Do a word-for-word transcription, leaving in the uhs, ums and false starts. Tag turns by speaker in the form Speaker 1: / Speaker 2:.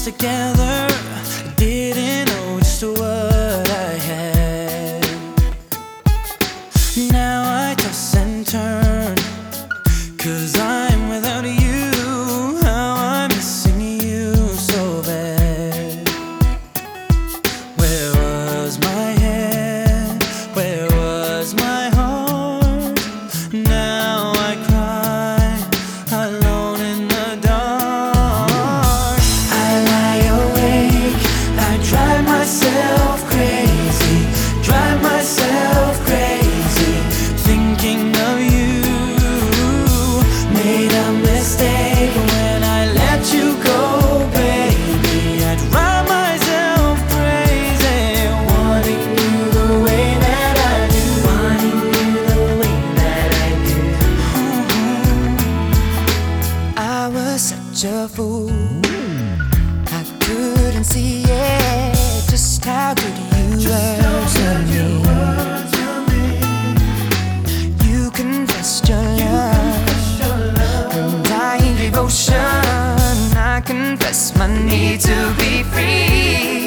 Speaker 1: together, didn't know just what I had. Now I toss and turn, 'cause I'm without you. How I'm missing you so bad. Where was my head? Where was my heart? Now I cry alone in the dark. I lie awake, I drive myself crazy, drive myself crazy, thinking of you. Made a mistake when I let you go, baby. I drive myself crazy, wanting you the way that I do, wanting you the way that I do. I was such a fool, I couldn't see it, just how good you were to me. You confessed your love, undying devotion. I confess my need to be free.